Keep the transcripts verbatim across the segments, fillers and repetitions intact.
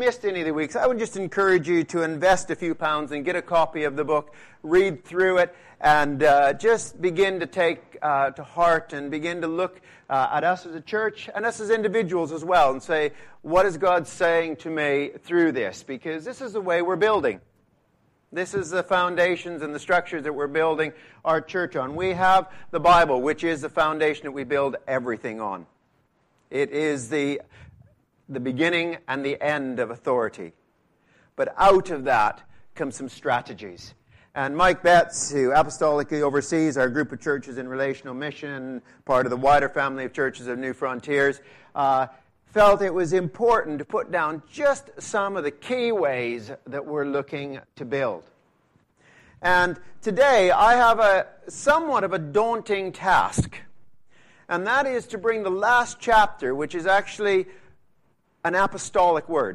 missed any of the weeks, I would just encourage you to invest a few pounds and get a copy of the book, read through it, and uh, just begin to take uh, to heart and begin to look uh, at us as a church and us as individuals as well and say, what is God saying to me through this? Because this is the way we're building. This is the foundations and the structures that we're building our church on. We have the Bible, which is the foundation that we build everything on. It is the, the beginning and the end of authority. But out of that comes some strategies. And Mike Betts, who apostolically oversees our group of churches in relational mission, part of the wider family of churches of New Frontiers, uh, felt it was important to put down just some of the key ways that we're looking to build. And today I have a somewhat of a daunting task, and that is to bring the last chapter, which is actually an apostolic word.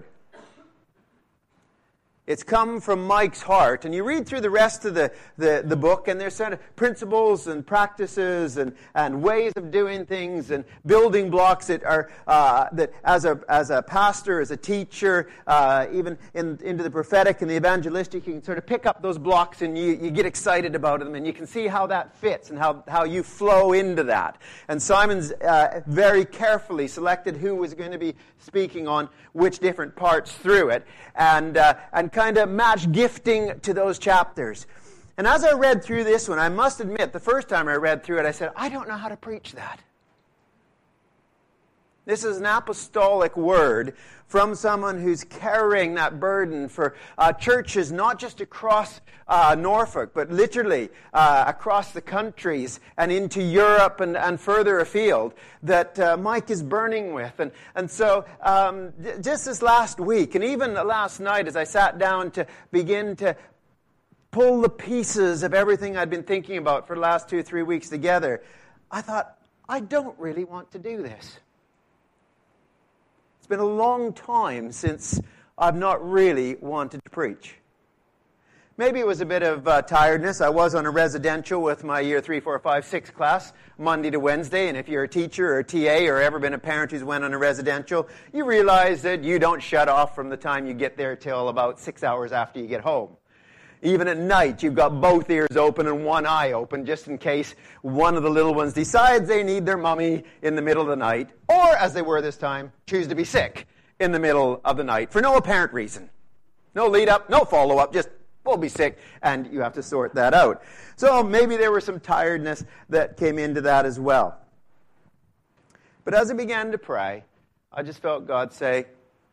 It's come from Mike's heart. And you read through the rest of the, the, the book, and there's sort of principles and practices and, and ways of doing things and building blocks that are uh, that as a as a pastor, as a teacher, uh, even in, into the prophetic and the evangelistic, you can sort of pick up those blocks and you, you get excited about them, and you can see how that fits and how, how you flow into that. And Simon's uh, very carefully selected who was going to be speaking on which different parts through it, and uh, and kind of match gifting to those chapters. And as I read through this one, I must admit, the first time I read through it, I said, I don't know how to preach that. This is an apostolic word from someone who's carrying that burden for uh, churches, not just across uh, Norfolk, but literally uh, across the countries and into Europe and, and further afield, that uh, Mike is burning with. And, and so um, just this last week, and even last night as I sat down to begin to pull the pieces of everything I'd been thinking about for the last two, three weeks together, I thought, I don't really want to do this. It's been a long time since I've not really wanted to preach. Maybe it was a bit of uh, tiredness. I was on a residential with my year three, four, five, six class, Monday to Wednesday, and if you're a teacher or a T A or ever been a parent who's went on a residential, you realize that you don't shut off from the time you get there till about six hours after you get home. Even at night, you've got both ears open and one eye open, just in case one of the little ones decides they need their mommy in the middle of the night, or, as they were this time, choose to be sick in the middle of the night for no apparent reason. No lead-up, no follow-up, just, we'll be sick, and you have to sort that out. So maybe there was some tiredness that came into that as well. But as I began to pray, I just felt God say,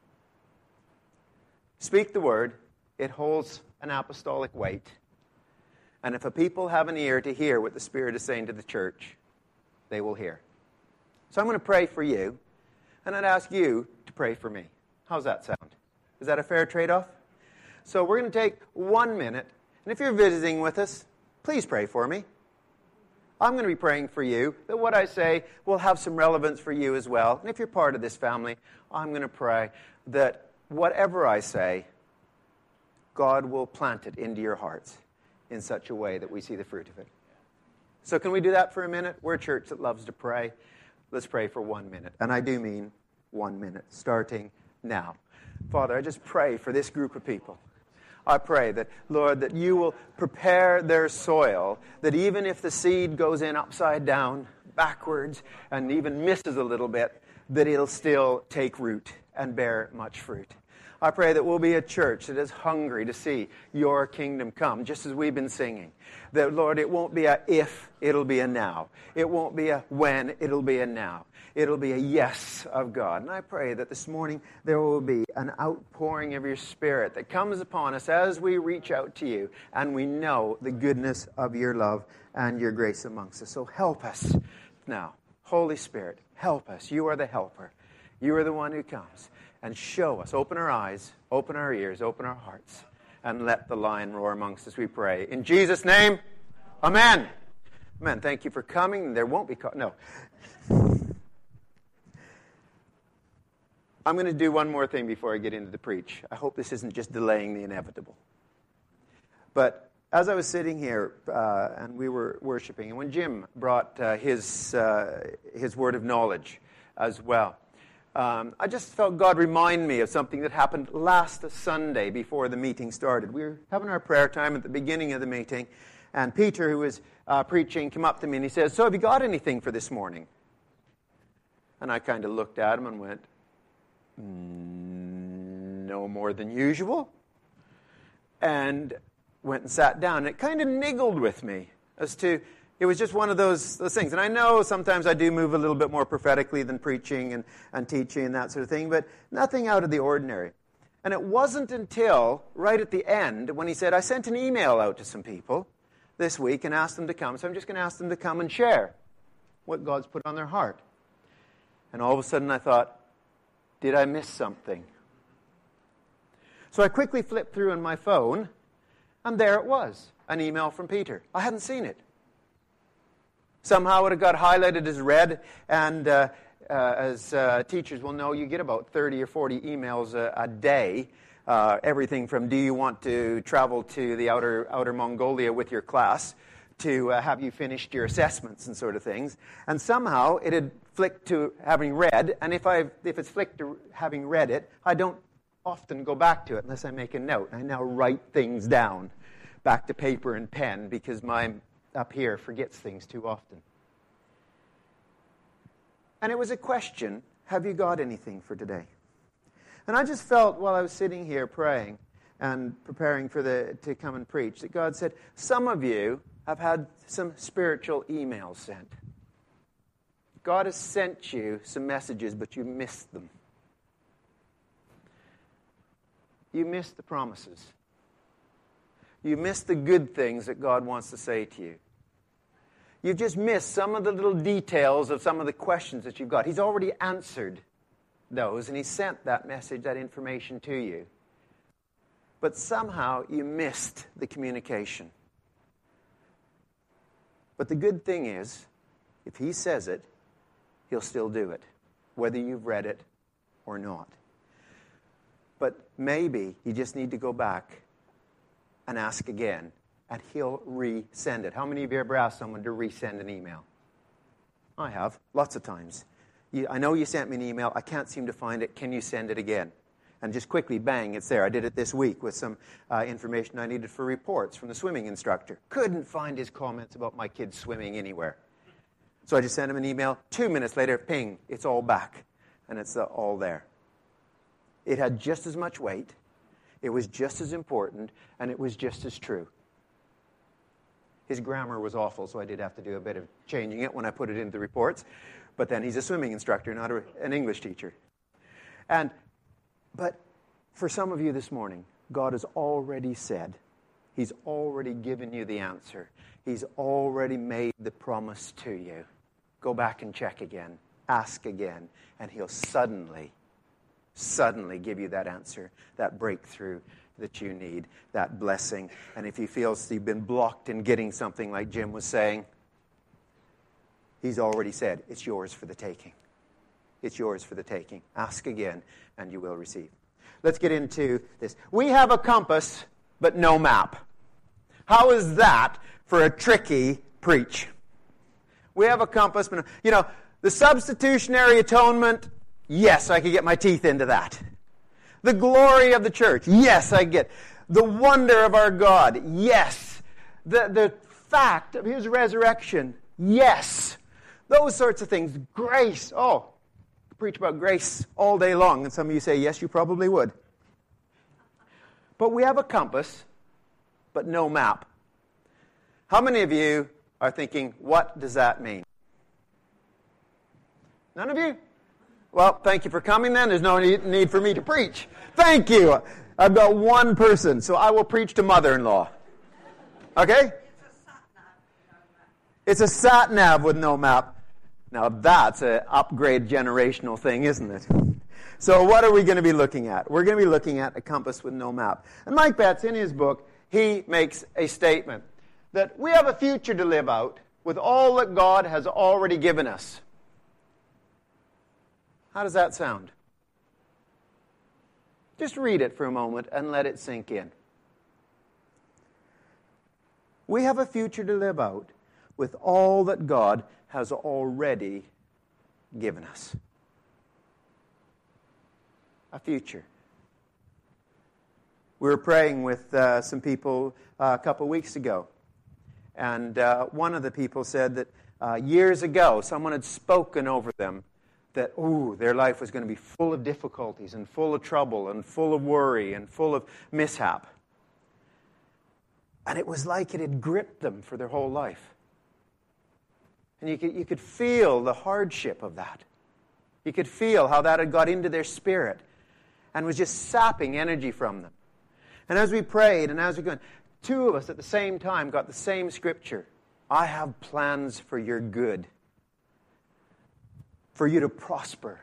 speak the word, it holds an apostolic weight. And if a people have an ear to hear what the Spirit is saying to the church, they will hear. So I'm going to pray for you, and I'd ask you to pray for me. How's that sound? Is that a fair trade-off? So we're going to take one minute, and if you're visiting with us, please pray for me. I'm going to be praying for you, that what I say will have some relevance for you as well. And if you're part of this family, I'm going to pray that whatever I say, God will plant it into your hearts in such a way that we see the fruit of it. So can we do that for a minute? We're a church that loves to pray. Let's pray for one minute. And I do mean one minute, starting now. Father, I just pray for this group of people. I pray that, Lord, that you will prepare their soil, that even if the seed goes in upside down, backwards, and even misses a little bit, that it'll still take root and bear much fruit. I pray that we'll be a church that is hungry to see your kingdom come, just as we've been singing. That, Lord, it won't be a if, it'll be a now. It won't be a when, it'll be a now. It'll be a yes of God. And I pray that this morning there will be an outpouring of your Spirit that comes upon us as we reach out to you and we know the goodness of your love and your grace amongst us. So help us now. Holy Spirit, help us. You are the helper. You are the one who comes. And show us, open our eyes, open our ears, open our hearts, and let the lion roar amongst us, we pray. In Jesus' name, amen. Amen. Thank you for coming. There won't be... Co- no. I'm going to do one more thing before I get into the preach. I hope this isn't just delaying the inevitable. But as I was sitting here uh, and we were worshiping, and when Jim brought uh, his uh, his word of knowledge as well, Um, I just felt God remind me of something that happened last Sunday before the meeting started. We were having our prayer time at the beginning of the meeting, and Peter, who was uh, preaching, came up to me and he says, "So have you got anything for this morning?" And I kind of looked at him and went, mm, "No more than usual." And went and sat down. And it kind of niggled with me as to, it was just one of those, those things. And I know sometimes I do move a little bit more prophetically than preaching and, and teaching and that sort of thing, but nothing out of the ordinary. And it wasn't until right at the end when he said, "I sent an email out to some people this week and asked them to come, so I'm just going to ask them to come and share what God's put on their heart." And all of a sudden I thought, did I miss something? So I quickly flipped through on my phone, and there it was, an email from Peter. I hadn't seen it. Somehow it had got highlighted as red, and uh, uh, as uh, teachers will know, you get about thirty or forty emails a, a day. Uh, everything from, do you want to travel to the outer, outer Mongolia with your class, to uh, have you finished your assessments and sort of things. And somehow it had flicked to having read, and if, I, if it's flicked to having read it, I don't often go back to it unless I make a note. I now write things down back to paper and pen because my up here forgets things too often. And it was a question, have you got anything for today? And I just felt while I was sitting here praying and preparing for the to come and preach that God said, some of you have had some spiritual emails sent. God has sent you some messages, but you missed them. You missed the promises. You missed the good things that God wants to say to you. You've just missed some of the little details of some of the questions that you've got. He's already answered those, and He sent that message, that information to you. But somehow you missed the communication. But the good thing is, if He says it, He'll still do it, whether you've read it or not. But maybe you just need to go back and ask again, and He'll resend it. How many of you ever asked someone to resend an email? I have, lots of times. You, I know you sent me an email. I can't seem to find it. Can you send it again? And just quickly, bang, it's there. I did it this week with some uh, information I needed for reports from the swimming instructor. Couldn't find his comments about my kids swimming anywhere. So I just sent him an email. Two minutes later, ping, it's all back. And it's uh, all there. It had just as much weight, it was just as important, and it was just as true. His grammar was awful, so I did have to do a bit of changing it when I put it into the reports. But then he's a swimming instructor, not a, an English teacher. And, but for some of you this morning, God has already said, He's already given you the answer. He's already made the promise to you. Go back and check again, ask again, and He'll suddenly suddenly give you that answer, that breakthrough that you need, that blessing. And if you feel you've been blocked in getting something, like Jim was saying, He's already said, it's yours for the taking. It's yours for the taking. Ask again, and you will receive. Let's get into this. We have a compass, but no map. How is that for a tricky preach? We have a compass, but no, you know, the substitutionary atonement, yes, I could get my teeth into that. The glory of the church, yes, I get. The wonder of our God, yes. The, the fact of His resurrection, yes. Those sorts of things. Grace, oh, I preach about grace all day long, and some of you say, yes, you probably would. But we have a compass, but no map. How many of you are thinking, what does that mean? None of you? Well, thank you for coming then. There's no need for me to preach. Thank you. I've got one person, so I will preach to mother-in-law. Okay? It's a sat-nav with no map. Now that's an upgrade generational thing, isn't it? So what are we going to be looking at? We're going to be looking at a compass with no map. And Mike Betts, in his book, he makes a statement that we have a future to live out with all that God has already given us. How does that sound? Just read it for a moment and let it sink in. We have a future to live out with all that God has already given us. a future. We were praying with uh, some people uh, a couple weeks ago, and uh, one of the people said that uh, years ago someone had spoken over them that, ooh, their life was going to be full of difficulties and full of trouble and full of worry and full of mishap. And it was like it had gripped them for their whole life. And you could, you could feel the hardship of that. You could feel how that had got into their spirit and was just sapping energy from them. And as we prayed and as we going, two of us at the same time got the same scripture. I have plans for your good, for you to prosper.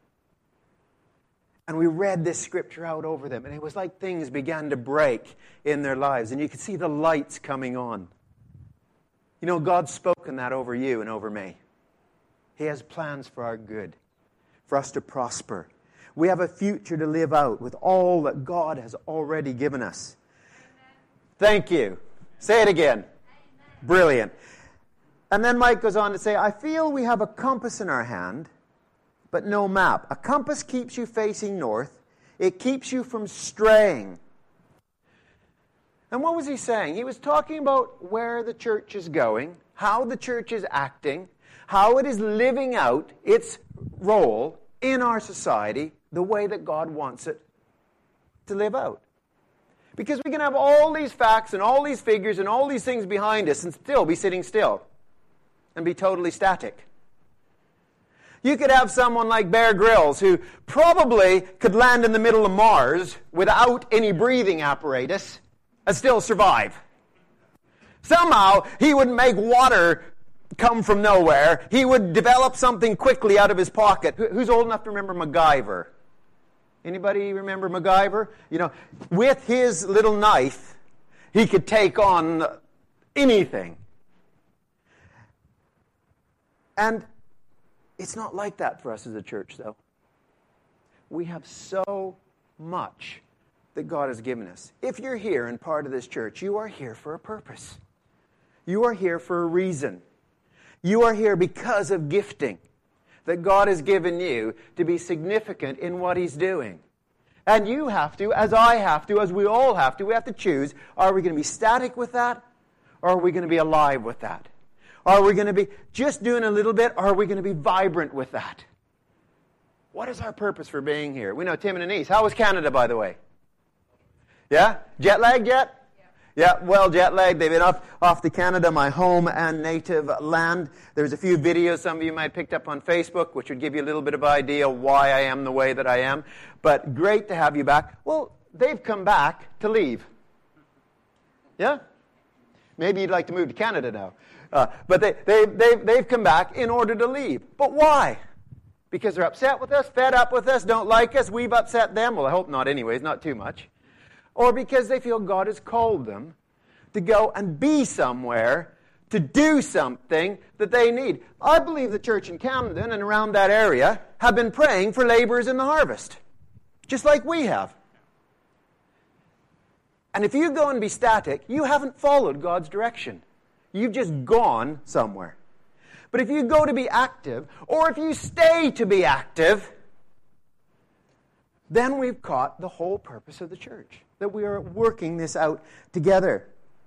And we read this scripture out over them, and it was like things began to break in their lives, and you could see the lights coming on. You know, God's spoken that over you and over me. He has plans for our good, for us to prosper. We have a future to live out with all that God has already given us. Amen. Thank you. Say it again. Amen. Brilliant. And then Mike goes on to say, I feel we have a compass in our hand, but no map. A compass keeps you facing north. It keeps you from straying. And what was he saying? He was talking about where the church is going, how the church is acting, how it is living out its role in our society, the way that God wants it to live out. Because we can have all these facts and all these figures and all these things behind us and still be sitting still and be totally static. You could have someone like Bear Grylls who probably could land in the middle of Mars without any breathing apparatus and still survive. Somehow he would make water come from nowhere. He would develop something quickly out of his pocket. Who's old enough to remember MacGyver? Anybody remember MacGyver? You know, with his little knife, he could take on anything. And it's not like that for us as a church, though. We have so much that God has given us. If you're here and part of this church, you are here for a purpose. You are here for a reason. You are here because of gifting that God has given you to be significant in what He's doing. And you have to, as I have to, as we all have to, we have to choose, are we going to be static with that, or are we going to be alive with that? Are we going to be just doing a little bit, or are we going to be vibrant with that? What is our purpose for being here? We know Tim and Anise. How was Canada, by the way? Yeah? Jet lagged yet? Yeah, well, jet lagged. They've been off, off to Canada, my home and native land. There's a few videos some of you might have picked up on Facebook, which would give you a little bit of idea why I am the way that I am. But great to have you back. Well, they've come back to leave. Yeah? Maybe you'd like to move to Canada now. Uh, but they, they, they've, they've come back in order to leave. But why? Because they're upset with us, fed up with us, don't like us, we've upset them. Well, I hope not anyways, not too much. Or because they feel God has called them to go and be somewhere, to do something that they need. I believe the church in Camden and around that area have been praying for laborers in the harvest, just like we have. And if you go and be static, you haven't followed God's direction. You've just gone somewhere. But if you go to be active, or if you stay to be active, then we've caught the whole purpose of the church, that we are working this out together.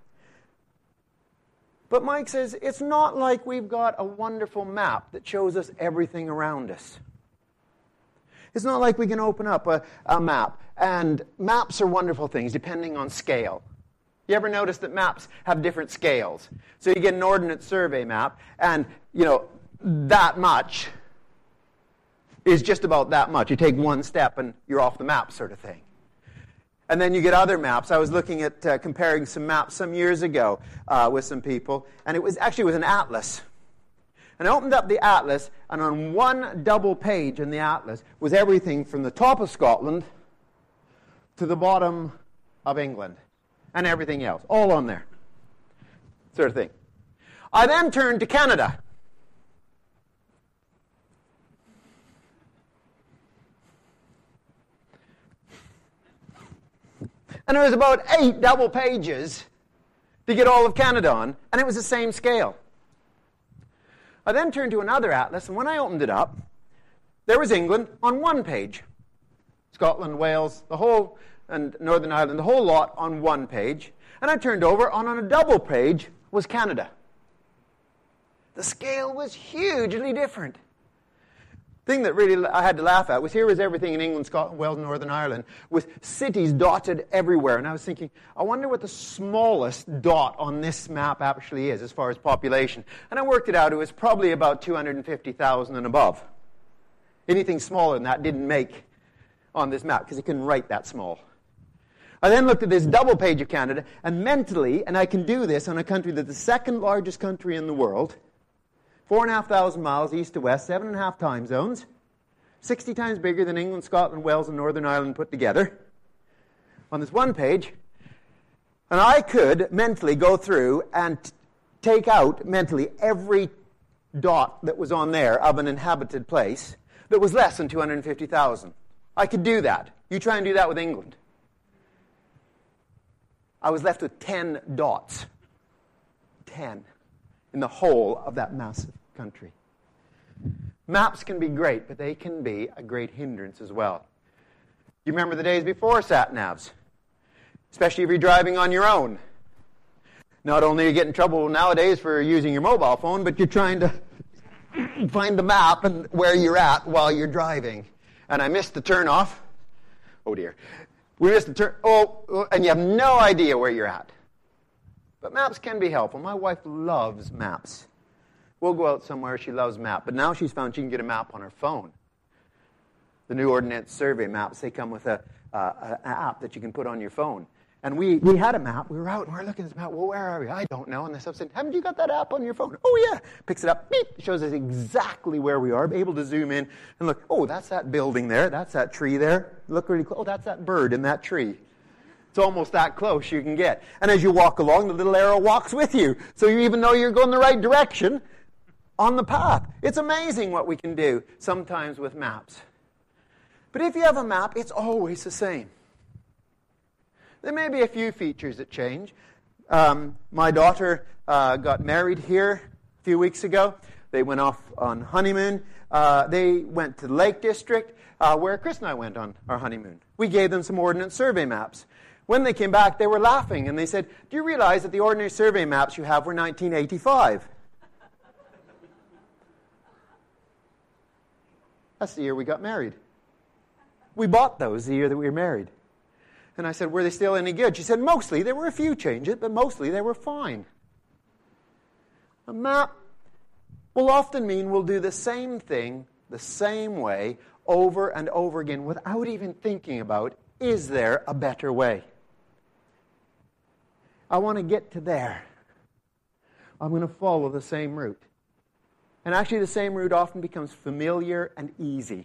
But Mike says, it's not like we've got a wonderful map that shows us everything around us. It's not like we can open up a, a map, and maps are wonderful things depending on scale. You ever notice that maps have different scales? So you get an Ordnance Survey map, and, you know, that much is just about that much. You take one step and you're off the map sort of thing. And then you get other maps. I was looking at uh, comparing some maps some years ago uh, with some people, and it was actually with an atlas. And I opened up the atlas, and on one double page in the atlas was everything from the top of Scotland to the bottom of England. And everything else, all on there, sort of thing. I then turned to Canada. And there was about eight double pages to get all of Canada on, and it was the same scale. I then turned to another atlas, and when I opened it up, there was England on one page. Scotland, Wales, the whole, and Northern Ireland, the whole lot on one page. And I turned over, and on a double page was Canada. The scale was hugely different. The thing that really I had to laugh at was here was everything in England, Scotland, Wales, and Northern Ireland, with cities dotted everywhere. And I was thinking, I wonder what the smallest dot on this map actually is as far as population. And I worked it out. It was probably about two hundred fifty thousand and above. Anything smaller than that didn't make on this map because it couldn't write that small. I then looked at this double page of Canada, and mentally, and I can do this on a country that's the second largest country in the world, four and a half thousand miles east to west, seven and a half time zones, sixty times bigger than England, Scotland, Wales, and Northern Ireland put together, on this one page, and I could mentally go through and t- take out mentally every dot that was on there of an inhabited place that was less than two hundred fifty thousand. I could do that. You try and do that with England. I was left with ten dots. ten. In the whole of that massive country. Maps can be great, but they can be a great hindrance as well. You remember the days before sat-navs? Especially if you're driving on your own. Not only do you get in trouble nowadays for using your mobile phone, but you're trying to find the map and where you're at while you're driving. And I missed the turn-off. Oh, dear. We missed the turn. Oh, and you have no idea where you're at. But maps can be helpful. My wife loves maps. We'll go out somewhere. She loves maps. But now she's found she can get a map on her phone. The new Ordnance Survey maps, they come with a, uh, an app that you can put on your phone. And we, we had a map. We were out and we were looking at this map. Well, where are we? I don't know. And this stuff said, haven't you got that app on your phone? Oh, yeah. Picks it up. Beep. Shows us exactly where we are. Able to zoom in and look. Oh, that's that building there. That's that tree there. Look really close. Oh, that's that bird in that tree. It's almost that close you can get. And as you walk along, the little arrow walks with you. So you even know you're going the right direction on the path. It's amazing what we can do sometimes with maps. But if you have a map, it's always the same. There may be a few features that change. Um, my daughter uh, got married here a few weeks ago. They went off on honeymoon. Uh, they went to the Lake District, uh, where Chris and I went on our honeymoon. We gave them some Ordnance Survey maps. When they came back, they were laughing, and they said, do you realize that the Ordnance Survey maps you have were nineteen eighty-five? That's the year we got married. We bought those the year that we were married. And I said, were they still any good? She said, mostly. There were a few changes, but mostly they were fine. A map will often mean we'll do the same thing the same way over and over again without even thinking about, is there a better way? I want to get to there. I'm going to follow the same route. And actually the same route often becomes familiar and easy.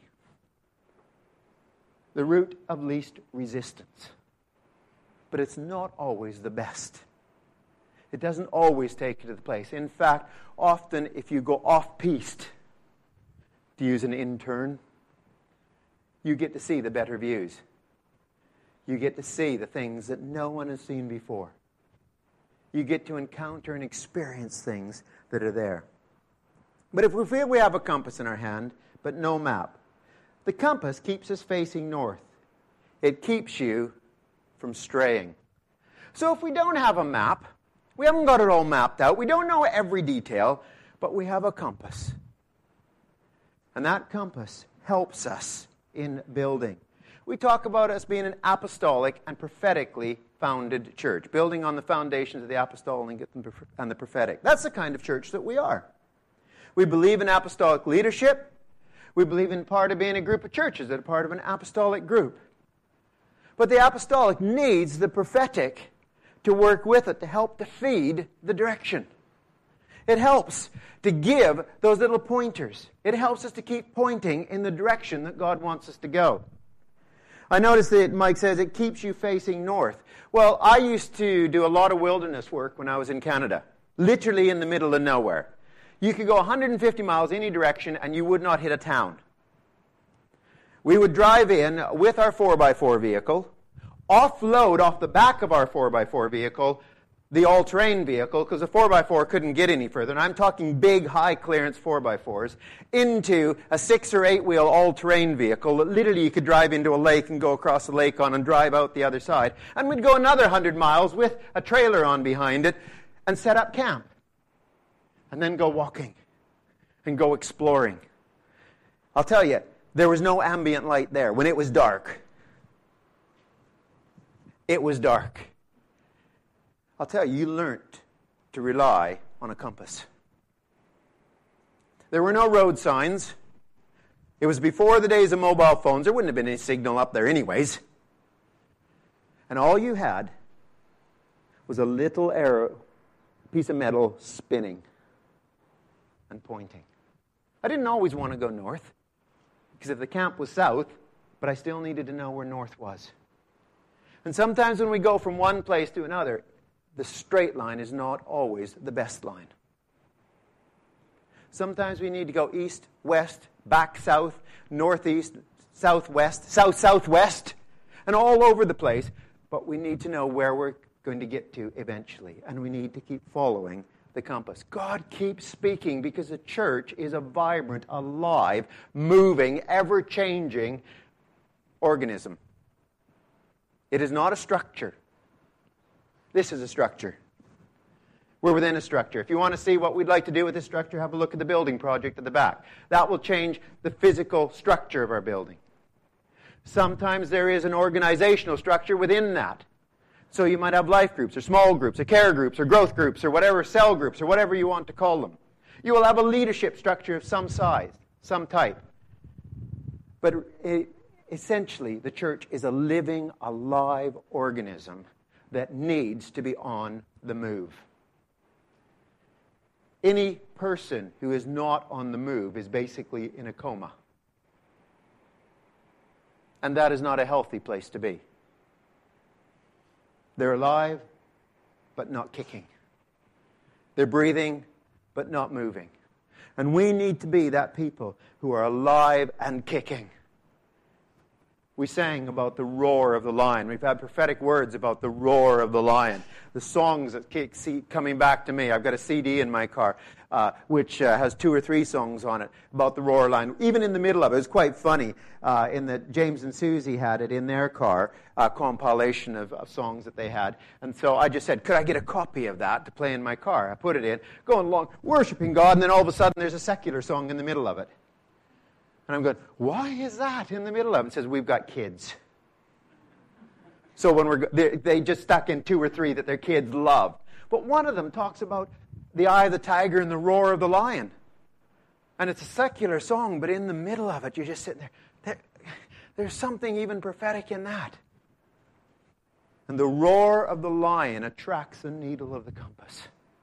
The route of least resistance. But it's not always the best. It doesn't always take you to the place. In fact, often if you go off-piste, to use an intern, you get to see the better views. You get to see the things that no one has seen before. You get to encounter and experience things that are there. But if we feel we have a compass in our hand, but no map, the compass keeps us facing north. It keeps you from straying. So if we don't have a map, we haven't got it all mapped out, we don't know every detail, but we have a compass. And that compass helps us in building. We talk about us being an apostolic and prophetically founded church, building on the foundations of the apostolic and the prophetic. That's the kind of church that we are. We believe in apostolic leadership. We believe in part of being a group of churches that are part of an apostolic group. But the apostolic needs the prophetic to work with it, to help to feed the direction. It helps to give those little pointers. It helps us to keep pointing in the direction that God wants us to go. I noticed that Mike says it keeps you facing north. Well, I used to do a lot of wilderness work when I was in Canada, literally in the middle of nowhere. You could go one hundred fifty miles any direction and you would not hit a town. We would drive in with our four by four vehicle, offload off the back of our four by four vehicle the all-terrain vehicle, because a four by four couldn't get any further, and I'm talking big, high-clearance four by fours, into a six- or eight-wheel all-terrain vehicle that literally you could drive into a lake and go across the lake on and drive out the other side. And we'd go another one hundred miles with a trailer on behind it and set up camp. And then go walking and go exploring. I'll tell you, there was no ambient light there. When it was dark, it was dark. I'll tell you, you learnt to rely on a compass. There were no road signs. It was before the days of mobile phones. There wouldn't have been any signal up there anyways. And all you had was a little arrow, piece of metal spinning and pointing. I didn't always want to go north, because if the camp was south, but I still needed to know where north was. And sometimes when we go from one place to another, the straight line is not always the best line. Sometimes we need to go east, west, back south, northeast, southwest, south-southwest, and all over the place. But we need to know where we're going to get to eventually. And we need to keep following the compass. God keeps speaking because the church is a vibrant, alive, moving, ever-changing organism. It is not a structure. This is a structure. We're within a structure. If you want to see what we'd like to do with this structure, have a look at the building project at the back. That will change the physical structure of our building. Sometimes there is an organizational structure within that. So you might have life groups or small groups or care groups or growth groups or whatever, cell groups or whatever you want to call them. You will have a leadership structure of some size, some type. But it, essentially, the church is a living, alive organism that needs to be on the move. Any person who is not on the move is basically in a coma. And that is not a healthy place to be. They're alive, but not kicking. They're breathing, but not moving. And we need to be that people who are alive and kicking. We sang about the roar of the lion. We've had prophetic words about the roar of the lion. The songs that keep coming back to me. I've got a C D in my car, uh, which uh, has two or three songs on it about the roar of the lion. Even in the middle of it, it's quite funny. Uh, in that James and Susie had it in their car, a compilation of, of songs that they had. And so I just said, could I get a copy of that to play in my car? I put it in, going along, worshiping God, and then all of a sudden there's a secular song in the middle of it. And I'm going, why is that in the middle of it? It says, we've got kids. So when we're they, they just stuck in two or three that their kids love. But one of them talks about the eye of the tiger and the roar of the lion. And it's a secular song, but in the middle of it, you're just sitting there. there there's something even prophetic in that. And the roar of the lion attracts the needle of the compass.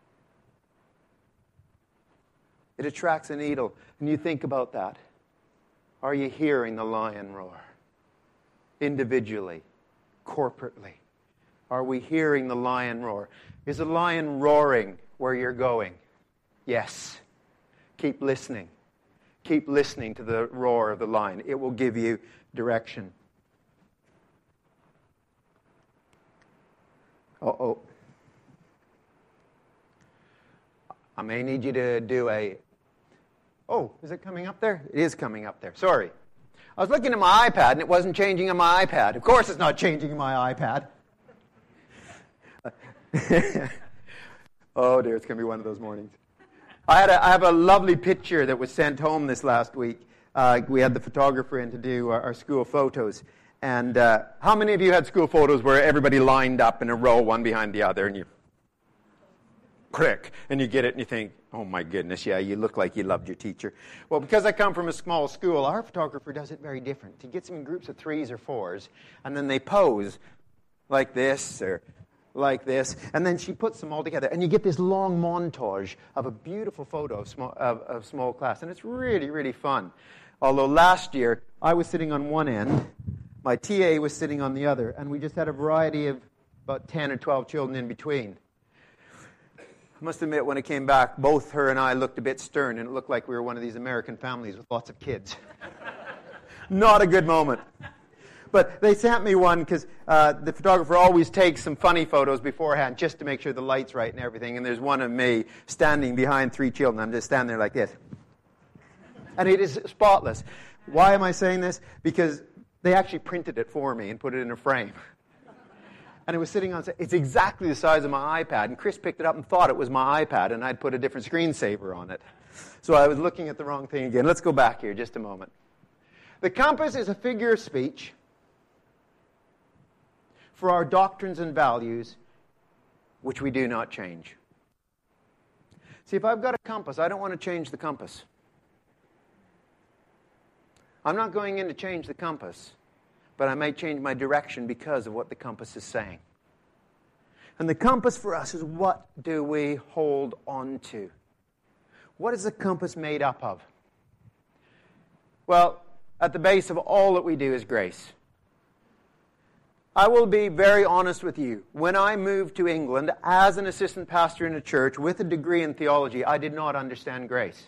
It attracts a needle. And you think about that. Are you hearing the lion roar? Individually, corporately. Are we hearing the lion roar? Is the lion roaring where you're going? Yes. Keep listening. Keep listening to the roar of the lion. It will give you direction. Uh-oh. I may need you to do a... Oh, is it coming up there? It is coming up there. Sorry. I was looking at my iPad, and it wasn't changing on my iPad. Of course it's not changing on my iPad. Oh, dear, it's going to be one of those mornings. I had a, I have a lovely picture that was sent home this last week. Uh, we had the photographer in to do our, our school photos. And uh, how many of you had school photos where everybody lined up in a row, one behind the other, and you click, and you get it, and you think, oh my goodness, yeah, you look like you loved your teacher. Well, because I come from a small school, our photographer does it very different. He gets them in groups of threes or fours, and then they pose like this or like this, and then she puts them all together, and you get this long montage of a beautiful photo of small, of, of small class, and it's really, really fun. Although last year, I was sitting on one end, my T A was sitting on the other, and we just had a variety of about ten or twelve children in between. I must admit, when it came back, both her and I looked a bit stern, and it looked like we were one of these American families with lots of kids. Not a good moment. But they sent me one because uh, the photographer always takes some funny photos beforehand just to make sure the light's right and everything. And there's one of me standing behind three children. I'm just standing there like this. And it is spotless. Why am I saying this? Because they actually printed it for me and put it in a frame. And it was sitting on, it's exactly the size of my iPad. And Chris picked it up and thought it was my iPad, and I'd put a different screensaver on it. So I was looking at the wrong thing again. Let's go back here just a moment. The compass is a figure of speech for our doctrines and values, which we do not change. See, if I've got a compass, I don't want to change the compass. I'm not going in to change the compass, but I may change my direction because of what the compass is saying. And the compass for us is, what do we hold on to? What is the compass made up of? Well, at the base of all that we do is grace. I will be very honest with you. When I moved to England as an assistant pastor in a church with a degree in theology, I did not understand grace.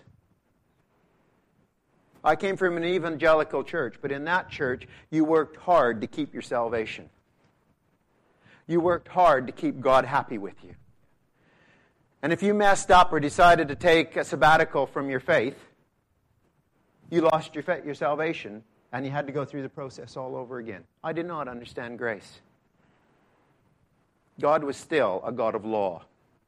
I came from an evangelical church, but in that church, you worked hard to keep your salvation. You worked hard to keep God happy with you. And if you messed up or decided to take a sabbatical from your faith, you lost your, fa- your salvation, and you had to go through the process all over again. I did not understand grace. God was still a God of law,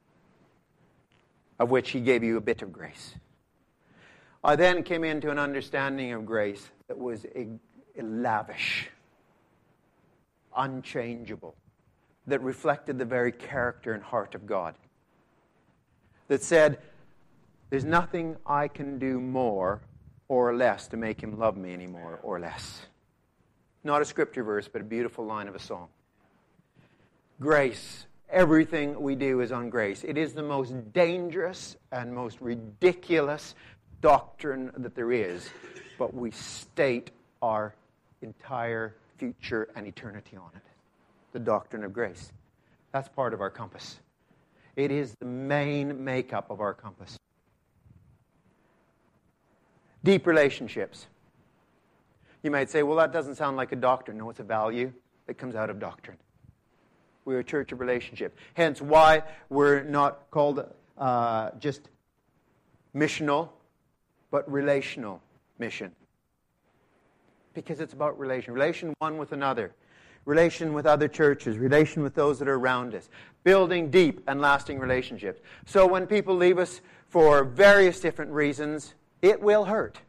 of which He gave you a bit of grace. I then came into an understanding of grace that was a, a lavish, unchangeable, that reflected the very character and heart of God. That said, there's nothing I can do more or less to make Him love me any more or less. Not a scripture verse, but a beautiful line of a song. Grace. Everything we do is on grace. It is the most dangerous and most ridiculous doctrine that there is, but we state our entire future and eternity on it. The doctrine of grace. That's part of our compass. It is the main makeup of our compass. Deep relationships. You might say, well, that doesn't sound like a doctrine. No, it's a value that comes out of doctrine. We're a church of relationship. Hence why we're not called uh, just missional, but relational mission. Because it's about relation. Relation one with another. Relation with other churches. Relation with those that are around us. Building deep and lasting relationships. So when people leave us for various different reasons, it will hurt.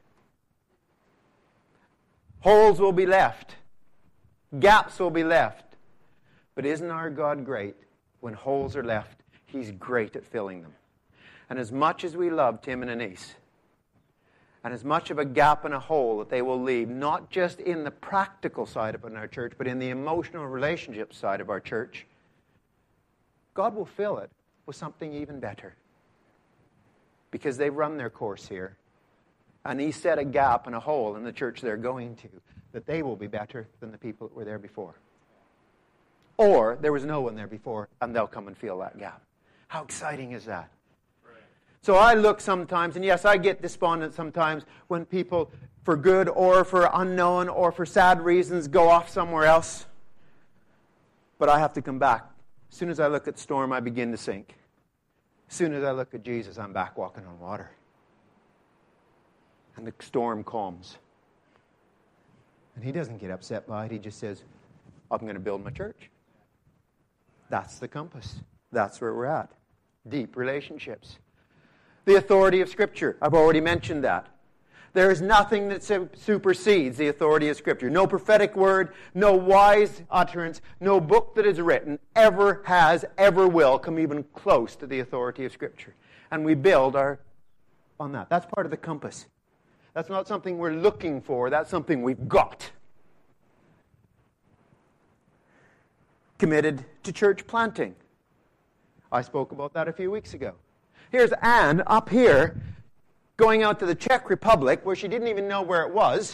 Holes will be left. Gaps will be left. But isn't our God great? When holes are left, He's great at filling them. And as much as we love Tim and Anise, and as much of a gap and a hole that they will leave, not just in the practical side of our church, but in the emotional relationship side of our church, God will fill it with something even better. Because they've run their course here. And He set a gap and a hole in the church they're going to, that they will be better than the people that were there before. Or there was no one there before, and they'll come and fill that gap. How exciting is that? So I look sometimes, and yes, I get despondent sometimes when people, for good or for unknown or for sad reasons, go off somewhere else. But I have to come back. As soon as I look at storm, I begin to sink. As soon as I look at Jesus, I'm back walking on water. And the storm calms. And He doesn't get upset by it. He just says, I'm going to build my church. That's the compass. That's where we're at. Deep relationships. The authority of Scripture. I've already mentioned that. There is nothing that supersedes the authority of Scripture. No prophetic word, no wise utterance, no book that is written ever has, ever will come even close to the authority of Scripture. And we build our on that. That's part of the compass. That's not something we're looking for. That's something we've got. Committed to church planting. I spoke about that a few weeks ago. Here's Anne up here going out to the Czech Republic, where she didn't even know where it was,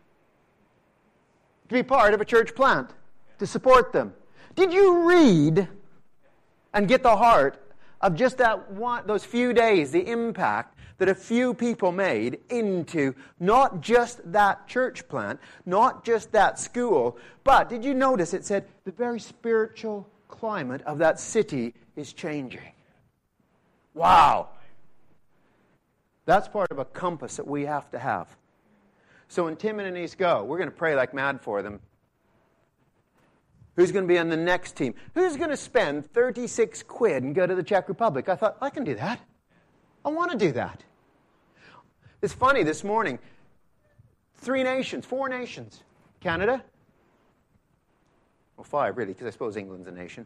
to be part of a church plant, to support them. Did you read and get the heart of just that one, those few days, the impact that a few people made into not just that church plant, not just that school, but did you notice it said the very spiritual climate of that city is changing? Wow. That's part of a compass that we have to have. So when Tim and Anise go, we're going to pray like mad for them. Who's going to be on the next team? Who's going to spend thirty-six quid and go to the Czech Republic? I thought, I can do that. I want to do that. It's funny, this morning, three nations, four nations. Canada. Well, five, really, because I suppose England's a nation.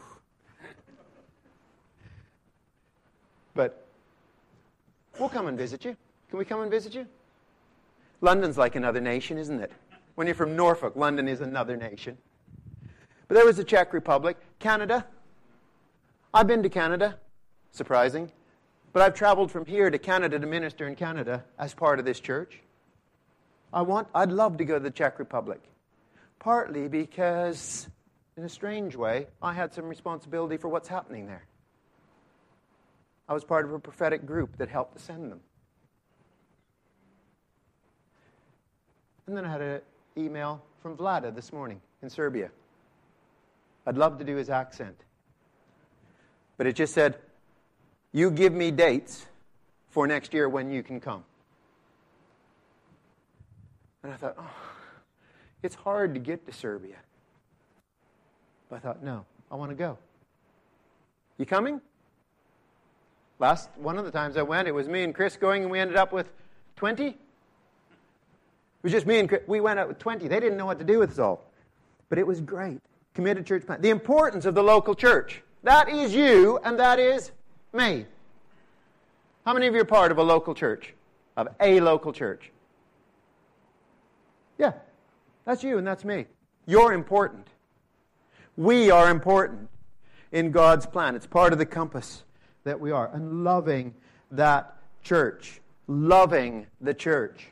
But we'll come and visit you. Can we come and visit you? London's like another nation, isn't it? When you're from Norfolk, London is another nation. But there was the Czech Republic. Canada. I've been to Canada. Surprising. But I've traveled from here to Canada to minister in Canada as part of this church. I want, I'd love to go to the Czech Republic. Partly because, in a strange way, I had some responsibility for what's happening there. I was part of a prophetic group that helped to send them. And then I had an email from Vlada this morning in Serbia. I'd love to do his accent. But it just said, you give me dates for next year when you can come. And I thought, oh, it's hard to get to Serbia. But I thought, no, I want to go. You coming? Last, one of the times I went, it was me and Chris going, and we ended up with twenty. It was just me and Chris. We went out with twenty. They didn't know what to do with us all. But it was great. Committed church plant. The importance of the local church. That is you, and that is me. How many of you are part of a local church? Of a local church? Yeah. That's you, and that's me. You're important. We are important in God's plan. It's part of the compass that we are. And loving that church. Loving the church.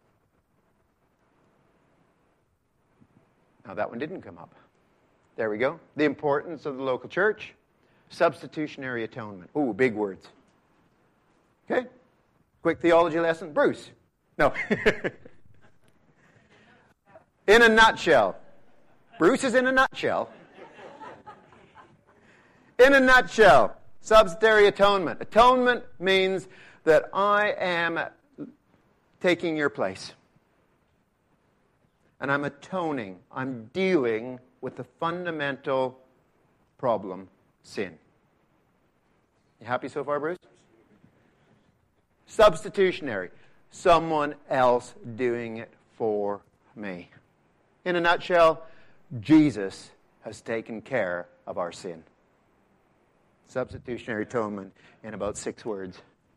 Now, that one didn't come up. There we go. The importance of the local church. Substitutionary atonement. Ooh, big words. Okay? Quick theology lesson. Bruce. No. In a nutshell. Bruce is in a nutshell. In a nutshell. Substitutionary atonement. Atonement means that I am taking your place. And I'm atoning. I'm dealing with the fundamental problem, sin. You happy so far, Bruce? Substitutionary. Someone else doing it for me. In a nutshell, Jesus has taken care of our sin. Substitutionary atonement in about six words.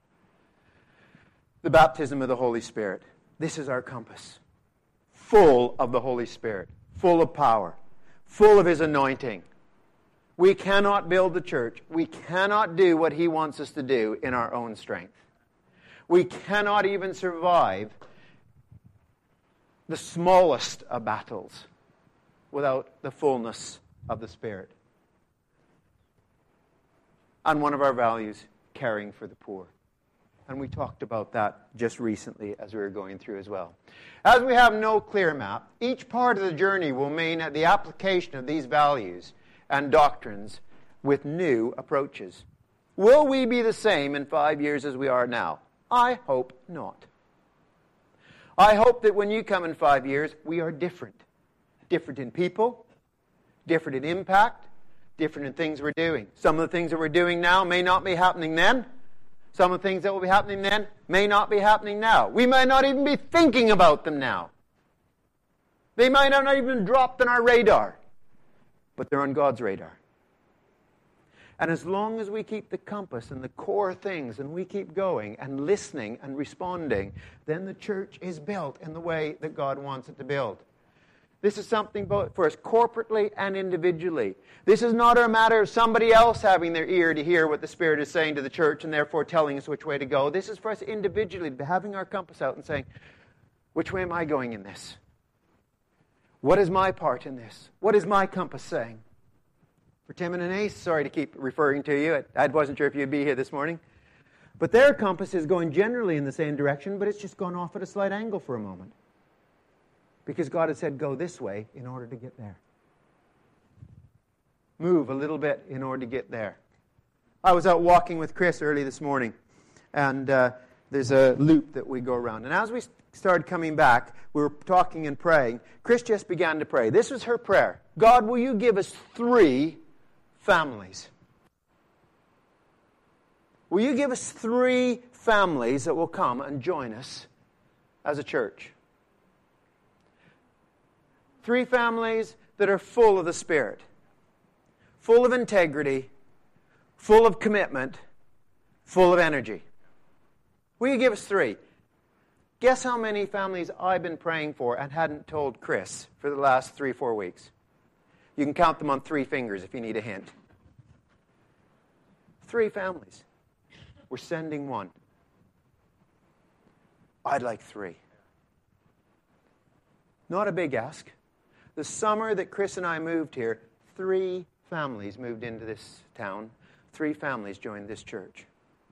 The baptism of the Holy Spirit. This is our compass. Full of the Holy Spirit. Full of power. Full of His anointing. We cannot build the church. We cannot do what He wants us to do in our own strength. We cannot even survive the smallest of battles without the fullness of the Spirit. And one of our values, caring for the poor. And we talked about that just recently as we were going through as well. As we have no clear map, each part of the journey will mean the application of these values and doctrines with new approaches. Will we be the same in five years as we are now? I hope not. I hope that when you come in five years, we are different. Different in people, different in impact, different in things we're doing. Some of the things that we're doing now may not be happening then. Some of the things that will be happening then may not be happening now. We may not even be thinking about them now. They might not even dropped on our radar. But they're on God's radar. And as long as we keep the compass and the core things and we keep going and listening and responding, then the church is built in the way that God wants it to build. This is something both for us corporately and individually. This is not a matter of somebody else having their ear to hear what the Spirit is saying to the church and therefore telling us which way to go. This is for us individually, having our compass out and saying, which way am I going in this? What is my part in this? What is my compass saying? For Tim and Anise, sorry to keep referring to you. I wasn't sure if you'd be here this morning. But their compass is going generally in the same direction, but it's just gone off at a slight angle for a moment. Because God had said, go this way in order to get there. Move a little bit in order to get there. I was out walking with Chris early this morning, and uh, there's a loop that we go around. And as we started coming back, we were talking and praying. Chris just began to pray. This was her prayer. God, will you give us three families? Will you give us three families that will come and join us as a church? Three families that are full of the Spirit, full of integrity, full of commitment, full of energy. Will you give us three? Guess how many families I've been praying for and hadn't told Chris for the last three, four weeks? You can count them on three fingers if you need a hint. Three families. We're sending one. I'd like three. Not a big ask. The summer that Chris and I moved here, three families moved into this town. Three families joined this church.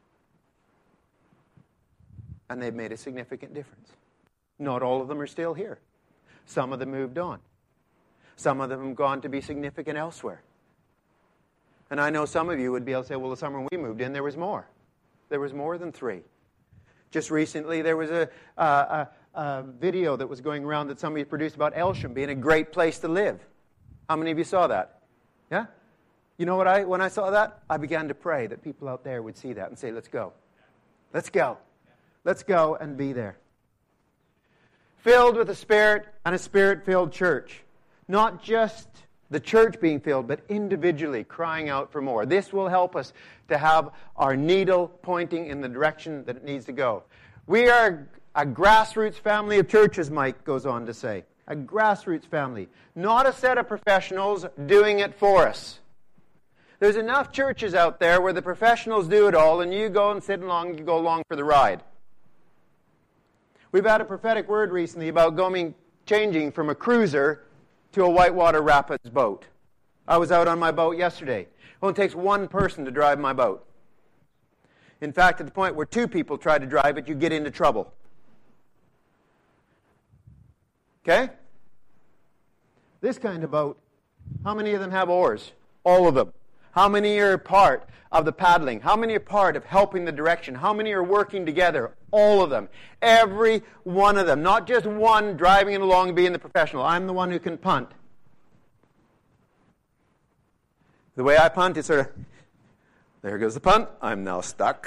And they've made a significant difference. Not all of them are still here. Some of them moved on. Some of them have gone to be significant elsewhere. And I know some of you would be able to say, well, the summer we moved in, there was more. There was more than three. Just recently, there was a, uh, a, a video that was going around that somebody produced about Elsham being a great place to live. How many of you saw that? Yeah? You know what I, when I saw that, I began to pray that people out there would see that and say, let's go. Let's go. Let's go and be there. Filled with the Spirit and a Spirit-filled church. Not just the church being filled, but individually crying out for more. This will help us to have our needle pointing in the direction that it needs to go. We are a grassroots family of churches, Mike goes on to say. A grassroots family. Not a set of professionals doing it for us. There's enough churches out there where the professionals do it all, and you go and sit along, you go along for the ride. We've had a prophetic word recently about going, changing from a cruiser to a whitewater rapids boat. I was out on my boat yesterday. It only takes one person to drive my boat. In fact, at the point where two people try to drive it, you get into trouble. Okay? This kind of boat, how many of them have oars? All of them. How many are part of the paddling? How many are part of helping the direction? How many are working together? All of them. Every one of them. Not just one driving it along and being the professional. I'm the one who can punt. The way I punt is sort of, there goes the punt. I'm now stuck.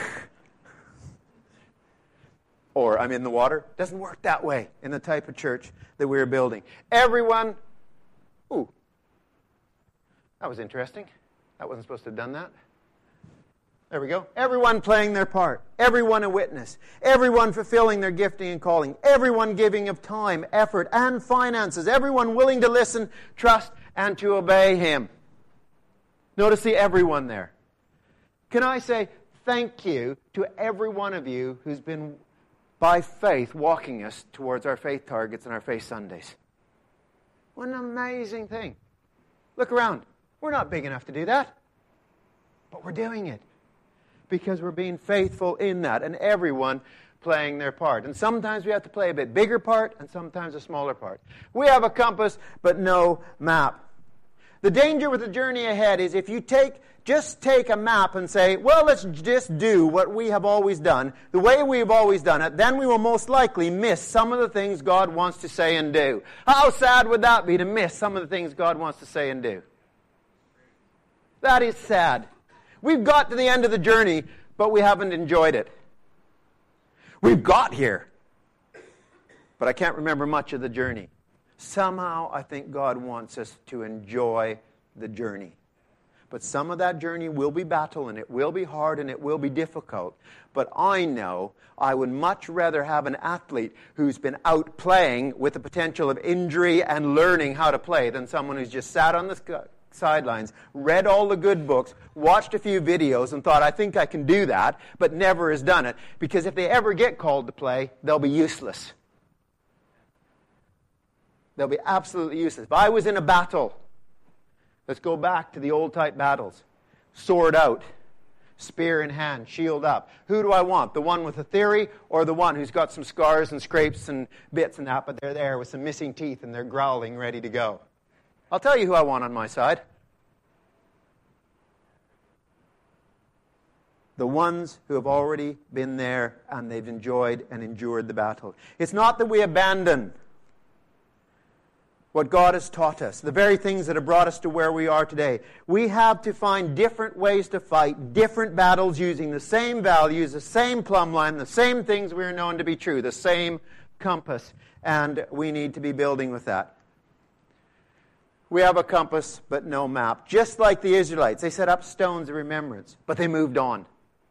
Or I'm in the water. It doesn't work that way in the type of church that we're building. Everyone, ooh, that was interesting. I wasn't supposed to have done that. There we go. Everyone playing their part. Everyone a witness. Everyone fulfilling their gifting and calling. Everyone giving of time, effort, and finances. Everyone willing to listen, trust, and to obey Him. Notice the everyone there. Can I say thank you to every one of you who's been, by faith, walking us towards our faith targets and our faith Sundays. What an amazing thing. Look around. We're not big enough to do that. But we're doing it. Because we're being faithful in that. And everyone playing their part. And sometimes we have to play a bit bigger part and sometimes a smaller part. We have a compass but no map. The danger with the journey ahead is if you take just take a map and say, well, let's just do what we have always done, the way we've always done it, then we will most likely miss some of the things God wants to say and do. How sad would that be to miss some of the things God wants to say and do? That is sad. We've got to the end of the journey, but we haven't enjoyed it. We've got here, but I can't remember much of the journey. Somehow, I think God wants us to enjoy the journey. But some of that journey will be battle, and it will be hard, and it will be difficult. But I know I would much rather have an athlete who's been out playing with the potential of injury and learning how to play than someone who's just sat on the sc- sidelines, read all the good books, watched a few videos, and thought, I think I can do that, but never has done it. Because if they ever get called to play, they'll be useless. They'll be absolutely useless. If I was in a battle, let's go back to the old type battles. Sword out. spear in hand, shield up. Who do I want? The one with the theory or the one who's got some scars and scrapes and bits and that, but they're there with some missing teeth and they're growling, ready to go? I'll tell you who I want on my side. The ones who have already been there and they've enjoyed and endured the battle. It's not that we abandon what God has taught us, the very things that have brought us to where we are today. We have to find different ways to fight, different battles using the same values, the same plumb line, the same things we are known to be true, the same compass, and we need to be building with that. We have a compass, but no map. Just like the Israelites, they set up stones of remembrance, but they moved on.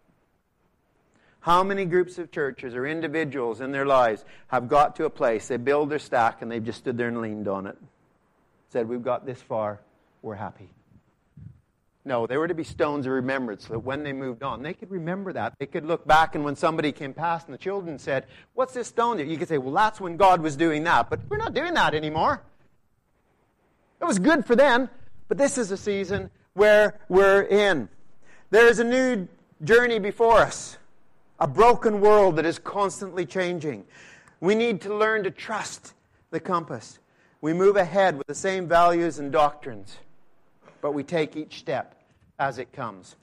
How many groups of churches or individuals in their lives have got to a place, they build their stack and they've just stood there and leaned on it? Said, we've got this far, we're happy. No, they were to be stones of remembrance so that when they moved on, they could remember that. They could look back, and when somebody came past and the children said, what's this stone there? You could say, well, that's when God was doing that, but we're not doing that anymore. It was good for them, but this is a season where we're in. There is a new journey before us. A broken world that is constantly changing. We need to learn to trust the compass. We move ahead with the same values and doctrines, but we take each step as it comes.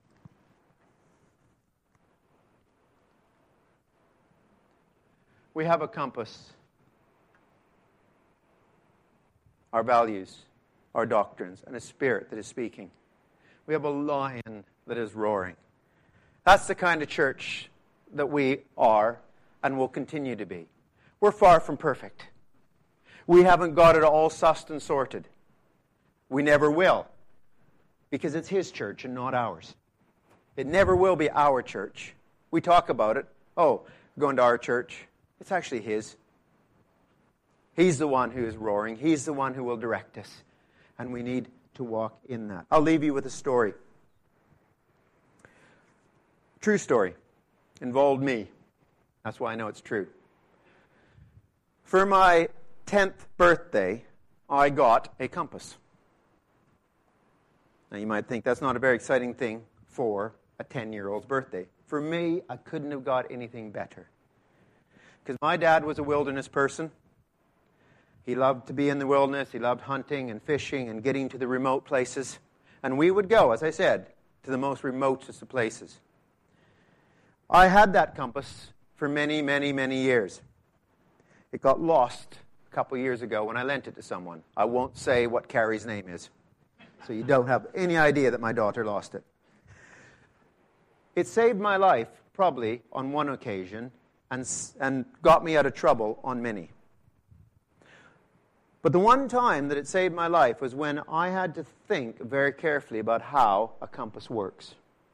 We have a compass. Our values, our doctrines, and a spirit that is speaking. We have a lion that is roaring. That's the kind of church that we are and will continue to be. We're far from perfect. We haven't got it all sussed and sorted. We never will, because it's His church and not ours. It never will be our church. We talk about it. Oh, going to our church. It's actually His. He's the one who is roaring. He's the one who will direct us. And we need to walk in that. I'll leave you with a story. True story. Involved me. That's why I know it's true. For my tenth birthday, I got a compass. Now you might think that's not a very exciting thing for a ten-year-old's birthday. For me, I couldn't have got anything better. Because my dad was a wilderness person. He loved to be in the wilderness. He loved hunting and fishing and getting to the remote places. And we would go, as I said, to the most remotest of places. I had that compass for many, many, many years. It got lost a couple years ago when I lent it to someone. I won't say what Carrie's name is, so you don't have any idea that my daughter lost it. It saved my life, probably, on one occasion, and, and got me out of trouble on many. But the one time that it saved my life was when I had to think very carefully about how a compass works.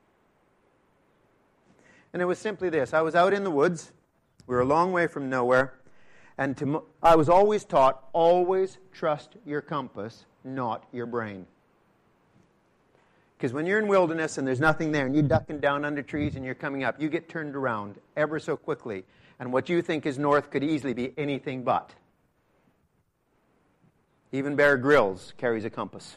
And it was simply this. I was out in the woods. We were a long way from nowhere. And to, I was always taught, always trust your compass, not your brain. Because when you're in wilderness and there's nothing there and you're ducking down under trees and you're coming up, you get turned around ever so quickly. And what you think is north could easily be anything but. Even Bear Grylls carries a compass.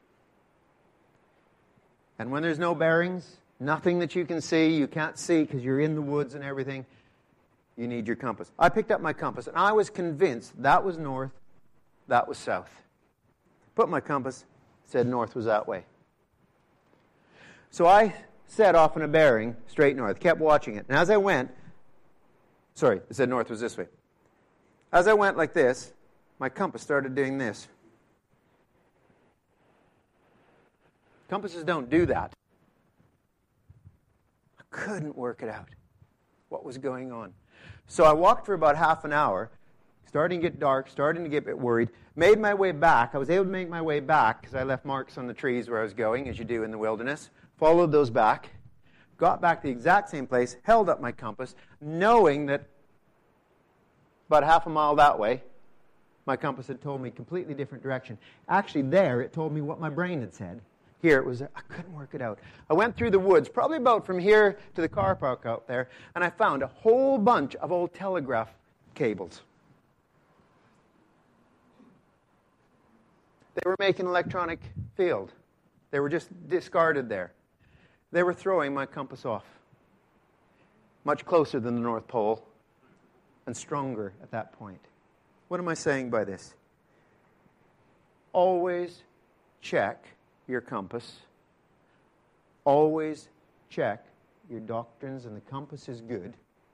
And when there's no bearings, nothing that you can see, you can't see because you're in the woods and everything, you need your compass. I picked up my compass and I was convinced that was north, that was south. Put my compass, said north was that way. So I set off on a bearing straight north, kept watching it. And as I went, sorry, it said north was this way. As I went like this, my compass started doing this. Compasses don't do that. I couldn't work it out, what was going on. So I walked for about half an hour, starting to get dark, starting to get a bit worried, made my way back. I was able to make my way back because I left marks on the trees where I was going, as you do in the wilderness, followed those back, got back to the exact same place, held up my compass, knowing that about half a mile that way, my compass had told me a completely different direction. Actually, there, it told me what my brain had said. Here, it was, I couldn't work it out. I went through the woods, probably about from here to the car park out there, and I found a whole bunch of old telegraph cables. They were making an electronic field. They were just discarded there. They were throwing my compass off. Much closer than the North Pole and stronger at that point. What am I saying by this? Always check your compass. Always check your doctrines, and the compass is good.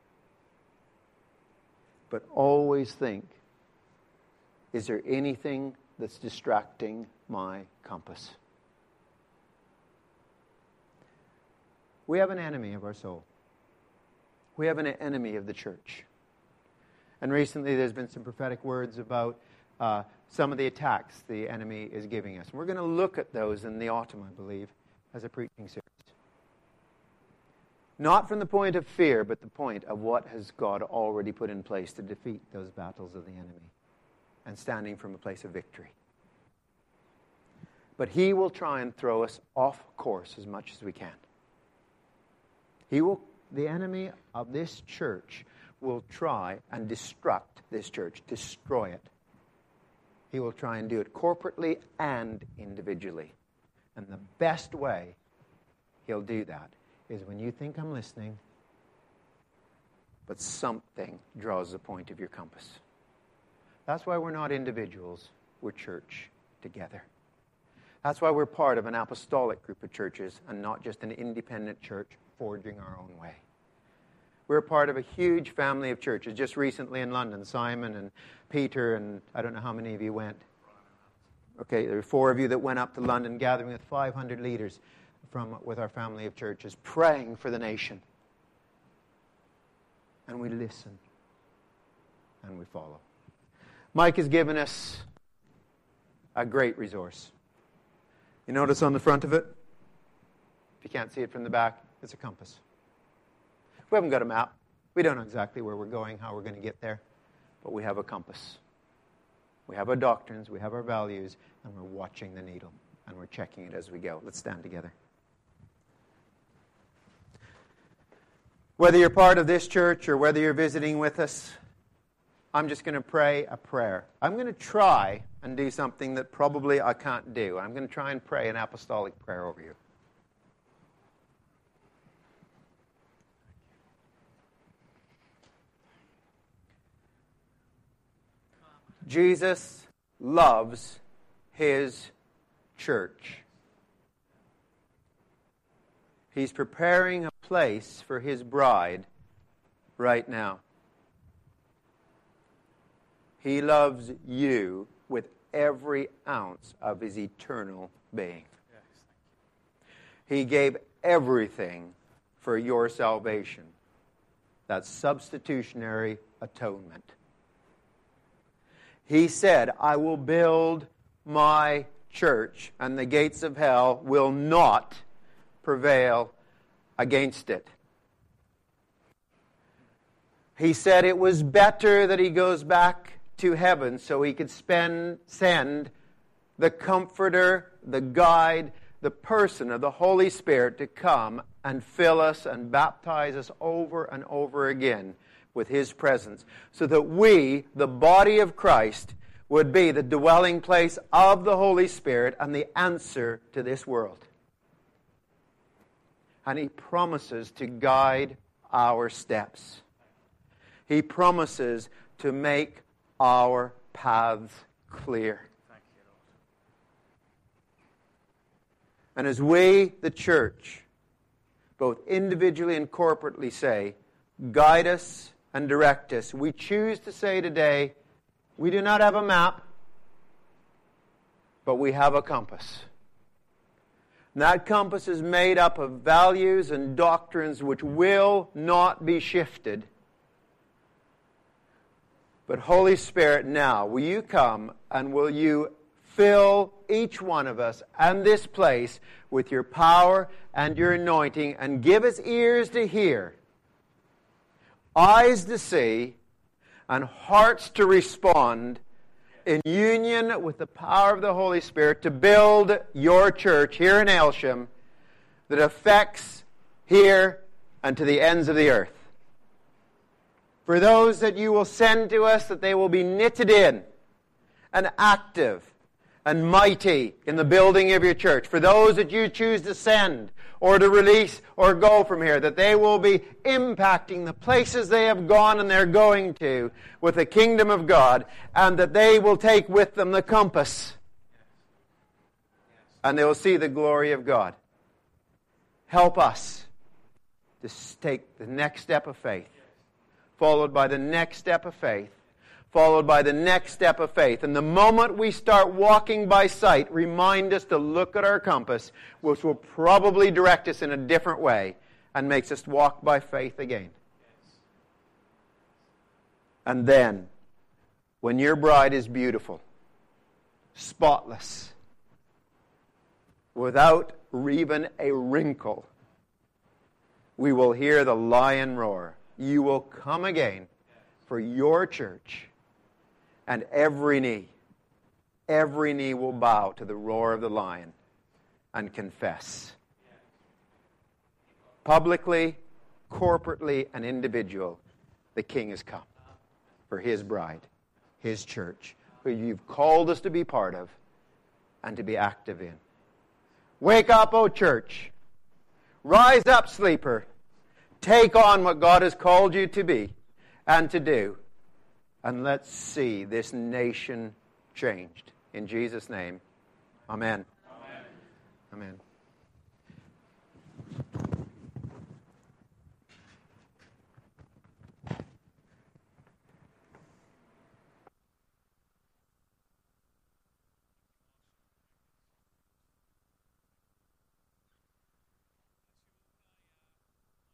But always think, is there anything that's distracting my compass? We have an enemy of our soul. We have an enemy of the church. And recently there's been some prophetic words about uh, some of the attacks the enemy is giving us. We're going to look at those in the autumn, I believe, as a preaching series. Not from the point of fear, but the point of what has God already put in place to defeat those battles of the enemy and standing from a place of victory. But he will try and throw us off course as much as we can. He will, the enemy of this church will try and destruct this church, destroy it. He will try and do it corporately and individually. And the best way he'll do that is when you think I'm listening, but something draws the point of your compass. That's why we're not individuals, we're church together. That's why we're part of an apostolic group of churches and not just an independent church forging our own way. We're part of a huge family of churches. Just recently in London, Simon and Peter and I don't know how many of you went. Okay, there were four of you that went up to London, gathering with five hundred leaders from with our family of churches, praying for the nation. And we listen and we follow. Mike has given us a great resource. You notice on the front of it, if you can't see it from the back, it's a compass. We haven't got a map. We don't know exactly where we're going, how we're going to get there, but we have a compass. We have our doctrines, we have our values, and we're watching the needle, and we're checking it as we go. Let's stand together. Whether you're part of this church or whether you're visiting with us, I'm just going to pray a prayer. I'm going to try and do something that probably I can't do. I'm going to try and pray an apostolic prayer over you. Jesus loves his church. He's preparing a place for his bride right now. He loves you with every ounce of his eternal being. He gave everything for your salvation. That's substitutionary atonement. He said, I will build my church, and the gates of hell will not prevail against it. He said it was better that he goes back to heaven so he could spend, send the Comforter, the Guide, the person of the Holy Spirit to come and fill us and baptize us over and over again with his presence, so that we, the body of Christ, would be the dwelling place of the Holy Spirit and the answer to this world. And he promises to guide our steps. He promises to make our paths clear. Thank you, Lord. And as we, the church, both individually and corporately say, guide us and direct us, we choose to say today, we do not have a map, but we have a compass. And that compass is made up of values and doctrines which will not be shifted. But Holy Spirit, now, will you come and will you fill each one of us and this place with your power and your anointing, and give us ears to hear, eyes to see, and hearts to respond in union with the power of the Holy Spirit to build your church here in Aylsham that affects here and to the ends of the earth. For those that you will send to us, that they will be knitted in and active and mighty in the building of your church. For those that you choose to send or to release or go from here, that they will be impacting the places they have gone and they're going to with the kingdom of God, and that they will take with them the compass, and they will see the glory of God. Help us to take the next step of faith, followed by the next step of faith, followed by the next step of faith. And the moment we start walking by sight, remind us to look at our compass, which will probably direct us in a different way and makes us walk by faith again. And then, when your bride is beautiful, spotless, without even a wrinkle, we will hear the lion roar. You will come again for your church, and every knee, every knee will bow to the roar of the lion and confess. Publicly, corporately, and individual, the King has come for His bride, His church, who you've called us to be part of and to be active in. Wake up, O church. Rise up, sleeper. Take on what God has called you to be and to do. And let's see this nation changed. In Jesus' name, amen. Amen. Amen.